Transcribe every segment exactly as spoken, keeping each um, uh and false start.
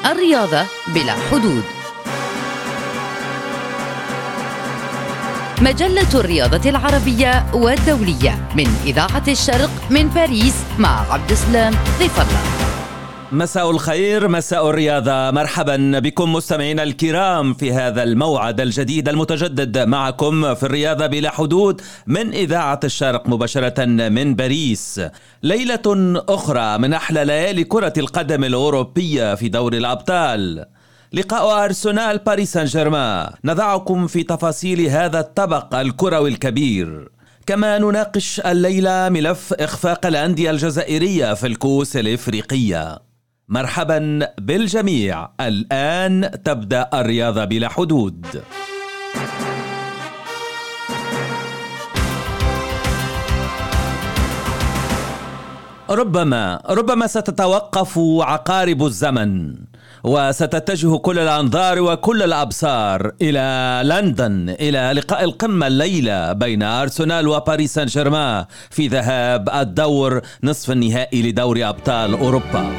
الرياضة بلا حدود. مجلة الرياضة العربية والدولية من إذاعة الشرق من باريس مع عبد السلام ظفر الله. مساء الخير، مساء الرياضة. مرحبا بكم مستمعينا الكرام في هذا الموعد الجديد المتجدد معكم في الرياضة بلا حدود من إذاعة الشرق مباشرة من باريس. ليلة أخرى من أحلى ليالي كرة القدم الأوروبية في دوري الأبطال، لقاء أرسنال باريس سان جيرمان. نضعكم في تفاصيل هذا الطبق الكروي الكبير، كما نناقش الليلة ملف إخفاق الأندية الجزائرية في الكؤوس الإفريقية. مرحبا بالجميع. الآن تبدأ الرياضة بلا حدود. ربما ربما ستتوقف عقارب الزمن، وستتجه كل الأنظار وكل الأبصار إلى لندن، إلى لقاء القمة الليلة بين أرسنال وباريس سان جيرمان في ذهاب الدور نصف النهائي لدوري أبطال أوروبا.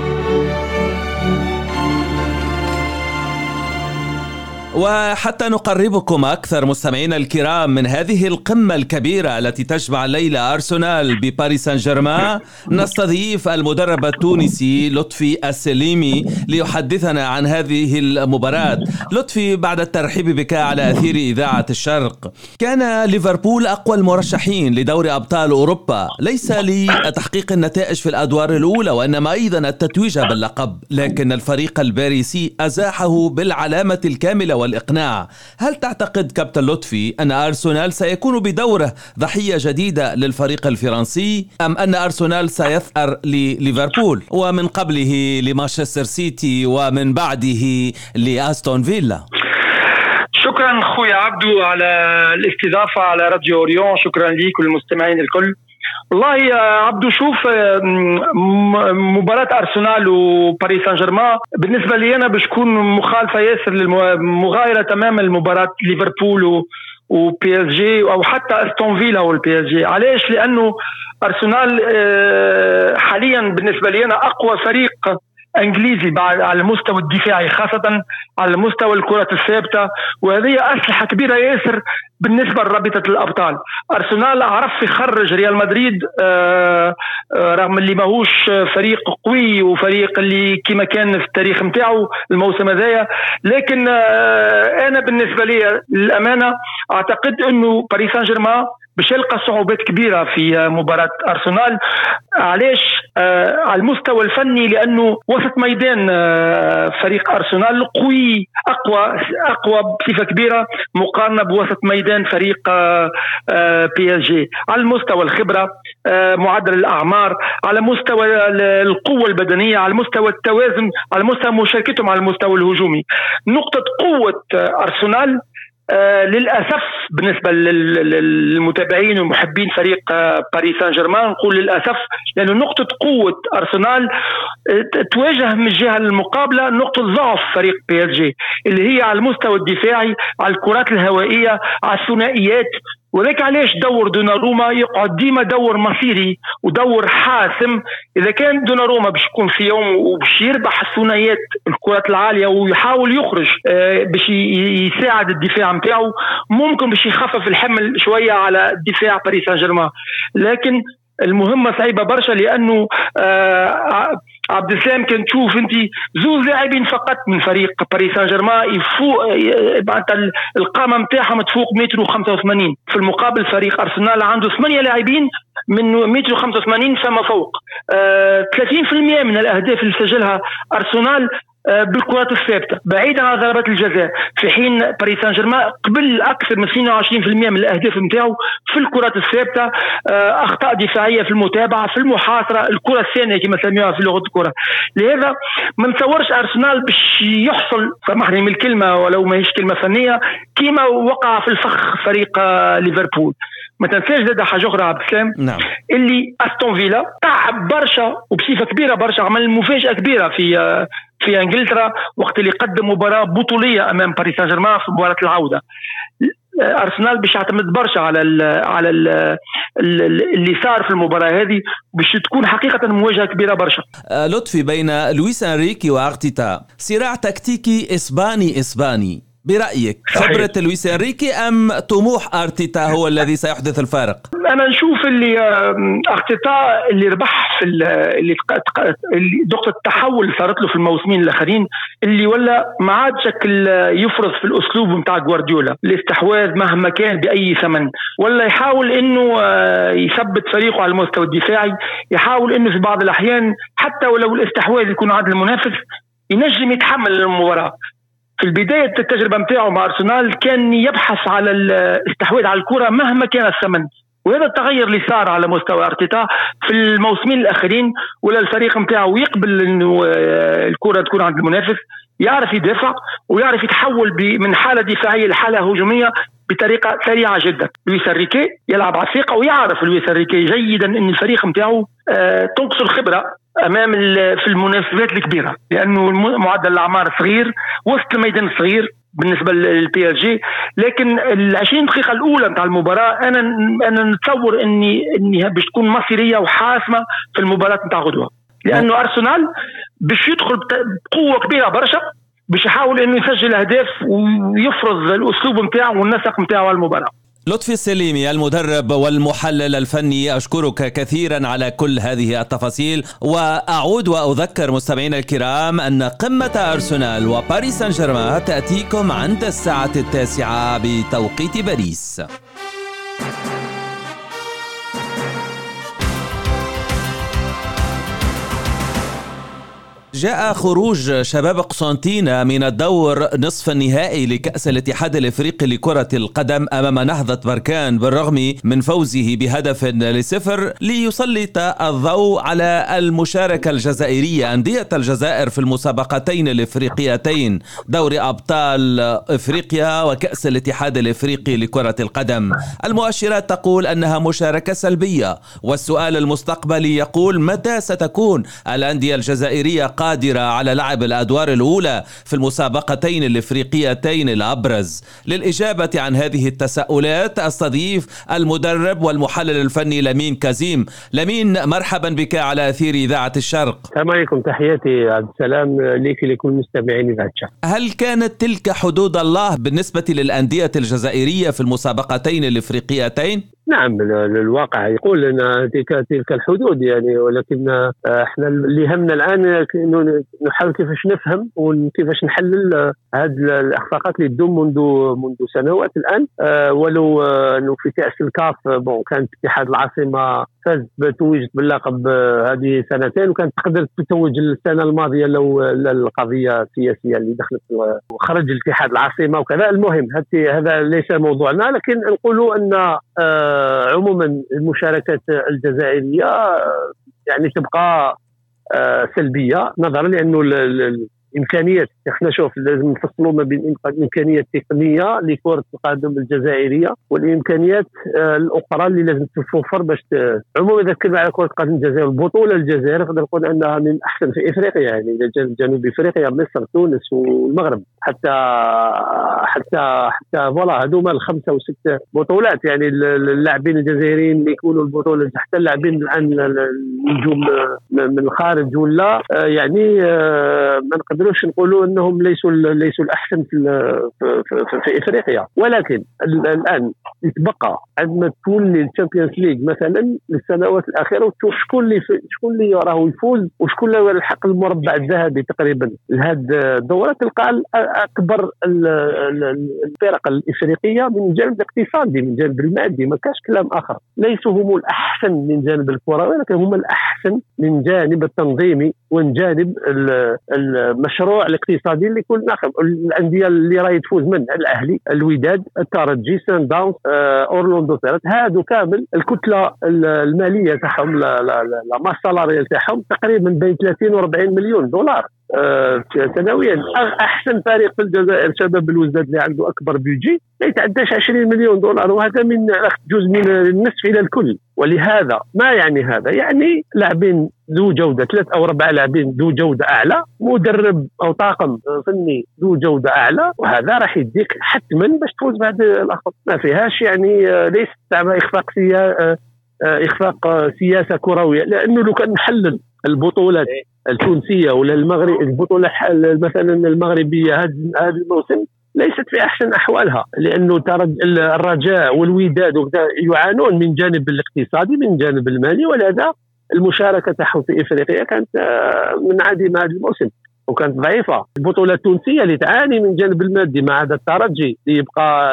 وحتى نقربكم أكثر مستمعينا الكرام من هذه القمة الكبيرة التي تجمع الليلة أرسنال بباريس سان جيرمان، نستضيف المدرب التونسي لطفي السليمي ليحدثنا عن هذه المباراة. لطفي، بعد الترحيب بك على أثير إذاعة الشرق، كان ليفربول أقوى المرشحين لدوري أبطال أوروبا، ليس لتحقيق النتائج في الأدوار الأولى وإنما أيضا التتويج باللقب، لكن الفريق الباريسي أزاحه بالعلامة الكاملة والإقناع. هل تعتقد كابتن لطفي أن أرسنال سيكون بدوره ضحية جديدة للفريق الفرنسي، أم أن أرسنال سيثأر لليفربول ومن قبله لمانشستر سيتي ومن بعده لأستون فيلا؟ شكرا خويا عبدو على الاستضافة على راديو أوريون، شكرا ليك والمستمعين الكل. والله يا عبدو، شوف، مباراة أرسنال وباريس سان جيرمان بالنسبة لي أنا بشكون مخالفة ياسر للمغايرة تماما المباراة ليفربول وبي اس جي أو حتى أستون فيلا والبي اس جي. علاش؟ لأنه أرسنال حاليا بالنسبة لي أنا أقوى فريق انجليزي على المستوى الدفاعي، خاصة على مستوى الكرة الثابتة، وهذه أسلحة كبيرة ياسر بالنسبة لرابطة الأبطال. أرسنال عرف يخرج ريال مدريد آه آه رغم اللي ماهوش فريق قوي وفريق اللي كما كان في التاريخ متاعه الموسم هذايا، لكن آه أنا بالنسبة لي الأمانة أعتقد أنه باريس سان جيرمان باش يلقى صعوبات كبيرة في مباراة أرسنال. علاش؟ آه على المستوى الفني، لأنه وسط ميدان آه فريق أرسنال قوي، أقوى أقوى بصفة كبيرة مقارنة بوسط ميدان فريق آه آه بي اس جي. على المستوى الخبرة، آه معدل الأعمار، على مستوى القوة البدنية، على مستوى التوازن، على مستوى مشاركتهم على المستوى الهجومي. نقطة قوة آه أرسنال آه للأسف بالنسبة للمتابعين ومحبين فريق آه باريس سان جيرمان، نقول للأسف لأنه نقطة قوة أرسنال آه تواجه من الجهة المقابلة نقطة ضعف فريق بي اس جي، اللي هي على المستوى الدفاعي، على الكرات الهوائية، على الثنائيات. وذلك علاش دور دوناروما يقعد ديما دور مصيري ودور حاسم. إذا كان دوناروما باش يكون في يوم وباش يربح الثنائيات الكرات العالية ويحاول يخرج آه باش يساعد الدفاع متاعه، ممكن باش يخفف الحمل شوية على الدفاع باريس سان جيرمان. لكن المهمة صعيبة برشا، لأنه آه عبد السلام كان تشوف انت زوز لاعبين فقط من فريق باريس سان جيرمان يفوق القامة متاعهم تفوق متر وخمسة وثمانين، في المقابل فريق أرسنال عنده ثمانية لاعبين من متر وخمسة وثمانين فما فوق. آه ثلاثين بالمئة من الأهداف اللي سجلها أرسنال بالكرات الثابتة بعيدا عن ضربات الجزاء، في حين باريس سان جيرمان قبل أكثر من اثنين وعشرين بالمئة من الأهداف نتاعو في الكرات الثابتة. أخطاء دفاعية في المتابعة، في المحاصرة، الكرة الثانية كما سميوها في لغة الكرة. لهذا ما نتصورش أرسنال باش يحصل، سامحني من الكلمة ولو ما هيش كلمة فنية، كما وقع في الفخ فريق ليفربول. ما تنساش زاد حاجة أخرى عبد السلام، نعم، اللي أستون فيلا تعب برشا وبصفة كبيرة برشا، عمل مفاجأة كبيرة في في انجلترا وقت اللي قدم مباراة بطولية امام باريس سان جيرمان في مباراة العودة. ارسنال باش يعتمد برشا على ال على ال اللي صار في المباراه هذه باش تكون حقيقه مواجهه كبيره برشا. لطفي، بين لويس انريكي وارتيتا صراع تكتيكي اسباني اسباني، برأيك خبرة لويس انريكي ام طموح ارتيتا هو الذي سيحدث الفارق؟ انا نشوف اللي ارتيتا اللي ربح في اللي نقطة التحول اللي صارت له في الموسمين الاخرين، اللي ولا ما عاد شكل يفرض في الاسلوب نتاع غوارديولا الاستحواذ مهما كان باي ثمن، ولا يحاول انه يثبت فريقه على المستوى الدفاعي، يحاول انه في بعض الاحيان حتى ولو الاستحواذ يكون عند المنافس ينجم يتحمل المباراة. في البداية التجربة متاعه مع أرسنال كان يبحث على الاستحواذ على الكرة مهما كان الثمن، وهذا التغير اللي صار على مستوى ارتيتا في الموسمين الأخرين، ولا الفريق متاعه يقبل إنه الكرة تكون عند المنافس، يعرف يدافع ويعرف يتحول من حالة دفاعية لحالة هجومية بطريقة سريعة جدا. لويس انريكي يلعب على الثقة، ويعرف لويس انريكي جيدا إن الفريق متاعه تنقص الخبرة امام في المناسبات الكبيره، لانه معدل الاعمار صغير، وسط الميدان صغير بالنسبه للبي اس جي. لكن العشرين دقيقه الاولى نتاع المباراه انا انا نتصور اني اني باش تكون مصيريه وحاسمه في المباراه نتاع غدوه، لانه ارسنال باش يدخل بقوه كبيره برشا، باش يحاول انه يسجل اهداف ويفرض الاسلوب نتاعه والنسق نتاعه على المباراه. لطفي السليمي المدرب والمحلل الفني، أشكرك كثيرا على كل هذه التفاصيل، وأعود وأذكر مستمعينا الكرام أن قمة أرسنال وباريس سان جيرمان تأتيكم عند الساعة التاسعة بتوقيت باريس. جاء خروج شباب قسنطينة من الدور نصف النهائي لكأس الاتحاد الافريقي لكرة القدم امام نهضة بركان بالرغم من فوزه بهدف لصفر، ليسلط الضوء على المشاركة الجزائرية. أندية الجزائر في المسابقتين الافريقيتين، دوري ابطال افريقيا وكأس الاتحاد الافريقي لكرة القدم، المؤشرات تقول انها مشاركة سلبية، والسؤال المستقبلي يقول متى ستكون الأندية الجزائرية قادرة على لعب الأدوار الأولى في المسابقتين الإفريقيتين الأبرز. للإجابة عن هذه التساؤلات أستضيف المدرب والمحلل الفني لمين كازيم. لمين، مرحبا بك على أثير إذاعة الشرق. السلام عليكم، تحياتي عبد السلام ليك لكل مستمعين إذاعة الشرق. هل كانت تلك حدود الله بالنسبة للأندية الجزائرية في المسابقتين الإفريقيتين؟ نعم، الواقع يقول أن تلك تلك الحدود يعني، ولكن احنا اللي همنا الآن نحاول كيفاش نفهم وكيفاش نحلل هذه الإخفاقات اللي تدوم منذ منذ سنوات الآن. ولو أنه في كأس الكاف بون كانت اتحاد العاصمة فاز بتويج باللقب هذه سنتين، وكانت تقدر تتوج السنة الماضية لو القضية السياسية اللي دخلت وخرج الاتحاد العاصمة وكذا. المهم هذا ليس موضوعنا، لكن نقولوا أن عموما المشاركات الجزائرية يعني تبقى سلبية نظرا لأنه الإمكانيات، احنا شوف لازم نفصلوا ما بين الإمكانيات التقنية لكرة القدم الجزائرية والإمكانيات الأخرى اللي لازم تتوفر باش عموما إذا كنا على كرة القدم الجزائر البطولة الجزائر نقدر نقول أنها من أحسن في إفريقيا، يعني جنوب إفريقيا، مصر، تونس والمغرب، حتى حتى حتى فوالا هذوما الخمسة وستة بطولات. يعني اللاعبين الجزائريين اللي يكونوا البطولة حتى اللاعبين الآن النجوم من الخارج ولا يعني ما نقدروش نقولوا انهم ليسوا ليسوا الاحسن في في, في افريقيا، ولكن الان يتبقى عندما تكون الشامبيونز ليج مثلا للسنوات الاخيره وتشوف شكون اللي شكون اللي راه يفوز وشكون اللي يلحق المربع الذهبي تقريبا لهذه الدورات، تلقى اكبر الفرق الافريقيه من جانب الاقتصادي، من جانب المادي، ما كاش كلام اخر. ليسوا هم الاحسن من جانب الكره، ولكن هم الاحسن من جانب التنظيمي ومن جانب المشروع الاقتصادي اللي يكون ناخذ. الانديه اللي راهي تفوز من الاهلي، الوداد، الترجي، سان داونز، اورلاندو سيرت، هادو كامل الكتله الماليه تاعهم، لا لا لا ما السالاريال تاعهم تقريبا بين ثلاثين وأربعين مليون دولار. آه سنويا. احسن فريق في الجزائر شباب بلوزداد اللي عنده اكبر بيجي لا يتعداش عشرين مليون دولار، وهذا من جزء من النصف الى الكل. ولهذا ما يعني هذا؟ يعني لاعبين ذو جوده، ثلاث او اربع لاعبين ذو جوده اعلى، مدرب او طاقم فني ذو جوده اعلى، وهذا راح يديك حتما باش تفوز بعد الاخر. ما فيهاش يعني ليس اخفاق سياسه اخفاق سياسه كرويه، لانه لو كان نحلل البطولات التونسيه ولا المغرب البطوله مثلا المغربيه هذا الموسم ليست في احسن احوالها، لانه ترى الرجاء والوداد يعانون من جانب الاقتصادي من جانب المالي، ولهذا المشاركه تاعهم في افريقيا كانت منعدمه هذا الموسم وكانت ضعيفه. البطوله التونسيه اللي تعاني من جانب المادي مع هذا الترجي اللي يبقى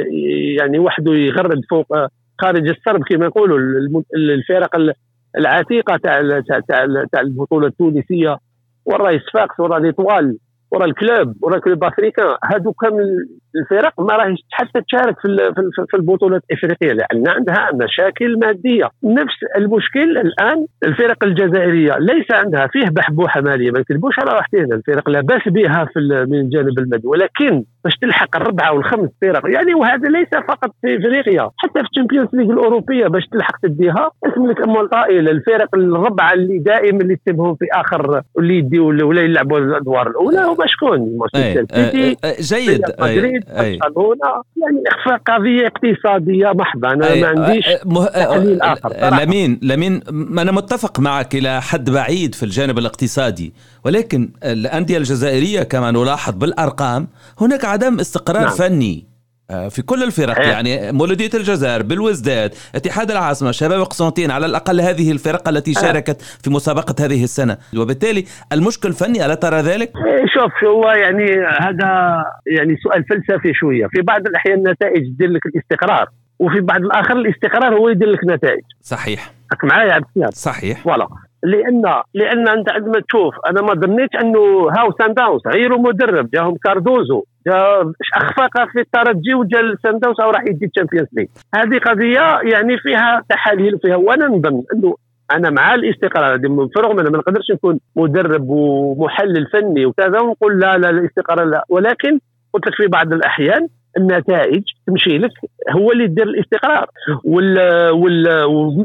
يعني وحده يغرد فوق خارج السرب كما يقولوا الفرق العتيقه تاع تاع البطوله التونسيه، والرئيس فاكس ورا ليطوال ورا الكلوب ورا كلوب افريكان، هادو كامل الفرق ما راهيش حتى تشارك في في البطولات الافريقيه لان عندها مشاكل ماديه. نفس المشكل الان الفرق الجزائريه ليس عندها، فيه بحبوحه ماليه ما نكذبوش على واحدين، الفرق لا باس بها في من جانب المادي، ولكن باش تلحق الربعه والخمس فرق يعني، وهذا ليس فقط في افريقيا حتى في الشامبيونز ليغ الاوروبيه باش تلحق تديها اسم لك اموال طائله. الفرق الربعه اللي دائما اللي تسبهم في اخر اللي يديوا ولا يلعبوا الادوار الاولى هما شكون؟ مانشستر سيتي، جيد مدريد، برشلونه، يعني اخفاء قضيه اقتصاديه محضه. انا ما عنديش تحليل اخر. لمين لمين انا متفق معك الى حد بعيد في الجانب الاقتصادي، ولكن الانديه الجزائريه كما نلاحظ بالارقام هناك عدم استقرار نعم. فني في كل الفرق هي. يعني مولودية الجزائر، بالوزداد، اتحاد العاصمة، شباب قسنطين، على الأقل هذه الفرق التي شاركت في مسابقة هذه السنة، وبالتالي المشكل فني. ألا ترى ذلك؟ شوف هو يعني هذا يعني سؤال فلسفي شوية. في بعض الأحيان النتائج تدير لك الاستقرار، وفي بعض الآخر الاستقرار هو يدير لك نتائج. صحيح معايا يا عبد السلام؟ صحيح. ولا لان لان انت عندما تشوف، انا ما ظنيتش انه هاو سان داونز غيروا مدرب، جاهم كاردوزو، جا اخفاق في الترجي وجا سان داونز او راح يدي الشامبيونز ليغ. هذه قضيه يعني فيها تحاليل فيها، وانا نظن انه انا مع الاستقرار هذه، فرغم انا ما نقدرش نكون مدرب ومحلل فني وكذا ونقول لا لا الاستقرار لا، ولكن قلت لك في بعض الاحيان النتائج تمشي لك هو اللي يدير الاستقرار. وال وال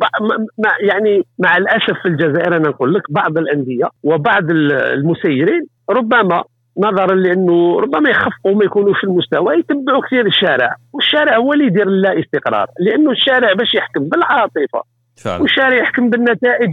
مع يعني مع الاسف في الجزائر انا نقول لك بعض الانديه وبعض المسيرين ربما نظرا لانه ربما يخفقوا ما يكونوا في المستوى يتبعوا كثير الشارع، والشارع هو اللي يدير لا استقرار، لانه الشارع باش يحكم بالعاطفه فعلا. والشارع يحكم بالنتائج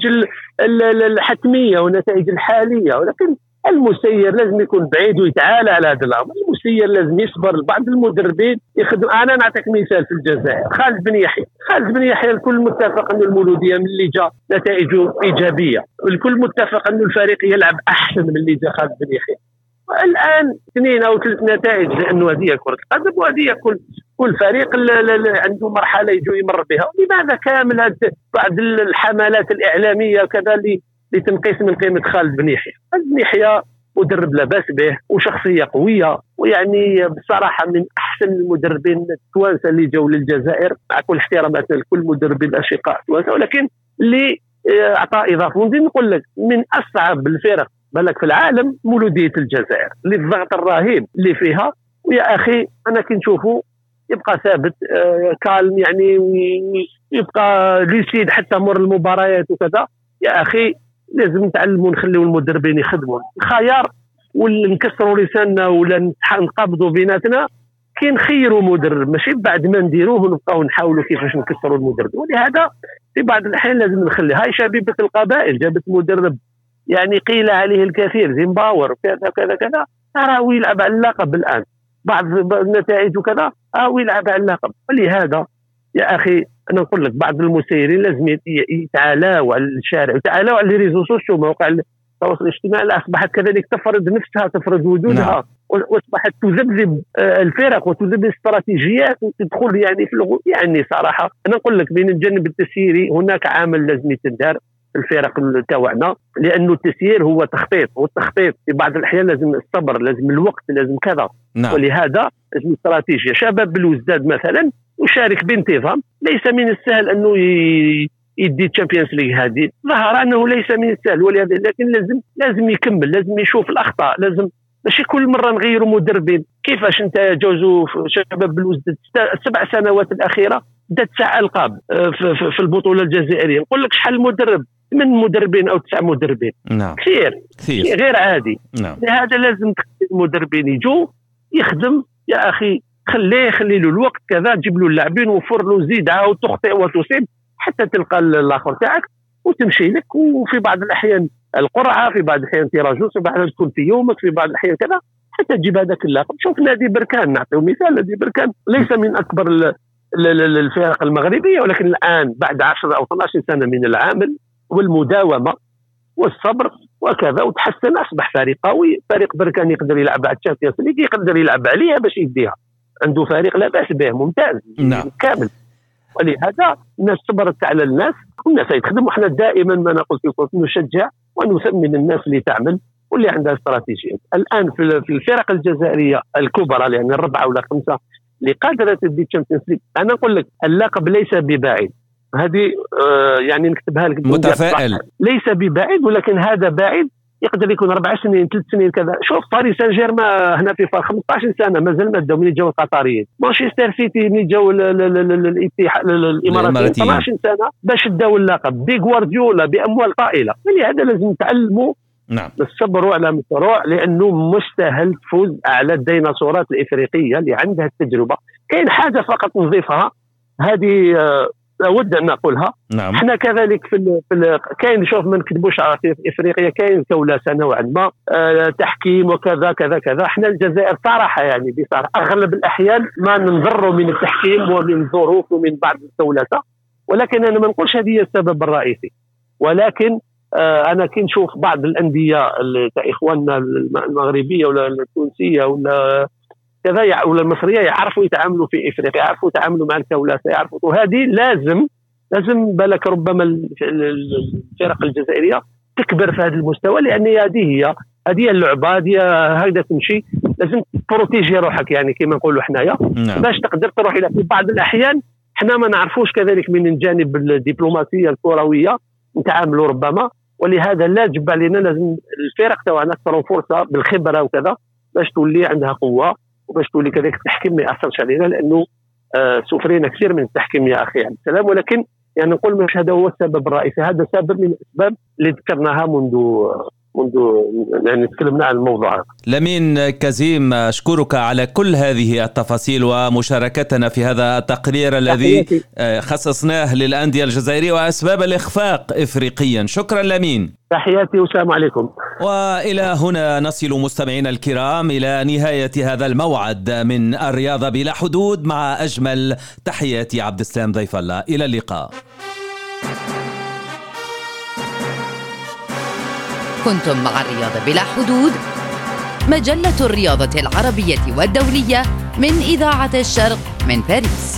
الحتميه والنتائج الحاليه، ولكن المسير لازم يكون بعيد ويتعالى على هذا الامر. المسير لازم يصبر. بعض المدربين يخدم. انا نعطيك مثال في الجزائر، خالد بن يحيى خالد بن يحيى الكل متفق انه المولوديه من اللي جاء نتائجه ايجابيه، الكل متفق انه الفريق يلعب احسن من اللي جاء خالد بن يحيى. الان اثنين او ثلاث نتائج، لانه هذه كره القدم وهذه كل كل فريق عنده مرحله يجوا يمر بها. لماذا كامل بعض الحملات الاعلاميه كذا اللي لتنقيس من قيمة خالد بن يحيى؟ خالد بن يحيى مدرب لا باس به وشخصية قوية، ويعني بصراحة من أحسن المدربين التوانسة اللي جاوا للجزائر، مع كل احترامات لكل مدربين الأشقاء التوانسة، ولكن اللي أعطى إضافة. ونزيد نقول لك من أصعب الفرق بالك في العالم مولودية الجزائر، اللي الضغط الرهيب اللي فيها، ويا أخي أنا كي نشوفه يبقى ثابت آه كالم يعني، ويبقى ليسيد حتى مر المباريات وكذا. يا أخي لازم نتعلموا نخليوا المدربين يخدموا الخيار، ولا نكسروا لساننا ولا نقابضوا بيناتنا كي نخيروا مدرب، ماشي بعد ما نديروه ونبقاو نحاولوا كيفاش نكسروا المدرب. ولهذا في بعض الاحيان لازم نخلي. هاي شبيبه القبائل جابت مدرب يعني قيل عليه الكثير، زيمباور كذا كذا كذا، راهو يلعب على اللقب الان، بعض النتائج وكذا راهو يلعب على اللقب. ولهذا يا اخي انا نقول لك بعض المسيرين لازم يتعالاوا على الشارع ويتعالاوا على الريزو سوسيو، مواقع التواصل الاجتماعي اصبحت كذلك تفرض نفسها، تفرض وجودها نعم. واصبحت تذبذب الفرق وتذبذب الاستراتيجيات وتدخل يعني في الغو... يعني صراحه انا نقول لك من الجانب التسييري هناك عامل لازم يتدار الفرق تاعنا، لانه التسيير هو تخطيط، والتخطيط في بعض الاحيان لازم الصبر، لازم الوقت، لازم كذا نعم. ولهذا لازم استراتيجيه. شباب بالوزداد مثلا وشارك بانتظام، ليس من السهل انه يدي تشامبيونز ليغ هذه، ظهر انه ليس من السهل، ولهذا لكن لازم لازم يكمل، لازم يشوف الاخطاء، لازم ماشي كل مره نغيروا مدربين. كيفاش انت جوزوا شباب بلوزداد السبع سنوات الاخيره دا تسع القاب في, في البطوله الجزائريه، نقول لك شحال مدرب، من مدربين او تسع مدربين. نعم. كثير كثير غير عادي. نعم. لهذا لازم المدربين يجوا يخدم يا اخي، خليه خلي له الوقت كذا، تجيب له اللاعبين وفر له، زيد عاود تخطئ وتصيب حتى تلقى الاخر تاعك وتمشي لك. وفي بعض الاحيان القرعه، في بعض الاحيان تيراجوس، في بعض الاحيان تكون في يومك، في بعض الاحيان كذا حتى تجيب هذاك اللقب. شوف نادي بركان، نعطيو مثال، نادي بركان ليس من اكبر الفرق المغربيه، ولكن الان بعد عشرة او اثناشر سنه من العمل والمداومه والصبر وكذا وتحسن، اصبح فريق قوي. فريق بركان يقدر يلعب على الشامبيونز ليغ، يقدر يلعب عليها باش يديها، عنده فريق لا باس به ممتاز. نعم. كامل. ولهذا الناس صبرت على الناس والناس يخدموا. احنا دائما ما نقول في كره نشجع ونثمن الناس اللي تعمل واللي عندها استراتيجيه. الان في الفرق الجزائريه الكبرى يعني الربعه ولا خمسه اللي قادره تدي تشامبيونز ليغ، انا نقول لك اللقب ليس ببعيد. هذه آه يعني نكتبها لك، متفائل، ليس ببعيد، ولكن هذا بعيد يقدر يكون أربع سنين ثلاث سنين كذا. شوف باريس سان جيرمان هنا في فرق خمسة عشر سنه مازال ما داو من جاوا القطريين. مانشستر سيتي من جاوا الاتحاد الاماراتيين اثناش عشر سنه باش داو اللقب، بغوارديولا باموال طائله. لهذا لازم نتعلموا نعم نصبروا على مشروع، لانه مستاهل تفوز على الديناصورات الافريقيه اللي عندها التجربه. كاين حاجه فقط نضيفها، هذه آه اود ان اقولها. نعم. احنا كذلك في, ال في ال كاين، شوف ما نكذبوش على في افريقيا كاين كولاسه نوعا ما، آه تحكيم وكذا كذا كذا. احنا الجزائر صراحه يعني بصراحه اغلب الاحيان ما ننضروا من التحكيم ومن الظروف ومن بعض الكولاسه، ولكن انا ما نقولش هذه هي السبب الرئيسي. ولكن آه انا كي نشوف بعض الانديه تاع اخواننا المغربيه ولا التونسيه ولا كذا ولا المصريه يعرفوا يتعاملوا في افريقيا، يعرفوا يتعاملوا مع الكولاسه، يعرفوا. وهذه لازم لازم بالك ربما الفرق الجزائريه تكبر في هذا المستوى، لان هذه هي هذه اللعبه، هذه هكذا تمشي. لازم تبروتيجي روحك يعني كما نقولوا حنايا. نعم. باش تقدر تروح الى. في بعض الاحيان حنا ما نعرفوش كذلك من الجانب الدبلوماسيه الكرويه نتعاملوا ربما، ولهذا لا تجب علينا، لازم الفرق تاعنا نكثروا فرصه بالخبره وكذا باش تولي عندها قوه، وباش تولي كذلك التحكيم ما ياثرش علينا، لانه آه سفرينا كثير من التحكيم يا اخي عبد السلام. ولكن يعني نقول مش هذا هو السبب الرئيسي، هذا سبب من الاسباب اللي ذكرناها منذ منذ يعني تكلمنا عن الموضوع هذا. لمين كزيم، أشكرك على كل هذه التفاصيل ومشاركتنا في هذا التقرير الذي خصصناه للأندية الجزائرية وأسباب الإخفاق إفريقيا. شكرا لمين. تحياتي والسلام عليكم. وإلى هنا نصل مستمعينا الكرام إلى نهاية هذا الموعد من الرياضة بلا حدود، مع أجمل تحياتي عبد السلام ضيف الله. إلى اللقاء. كنتم مع الرياضة بلا حدود، مجلة الرياضة العربية والدولية من إذاعة الشرق من باريس.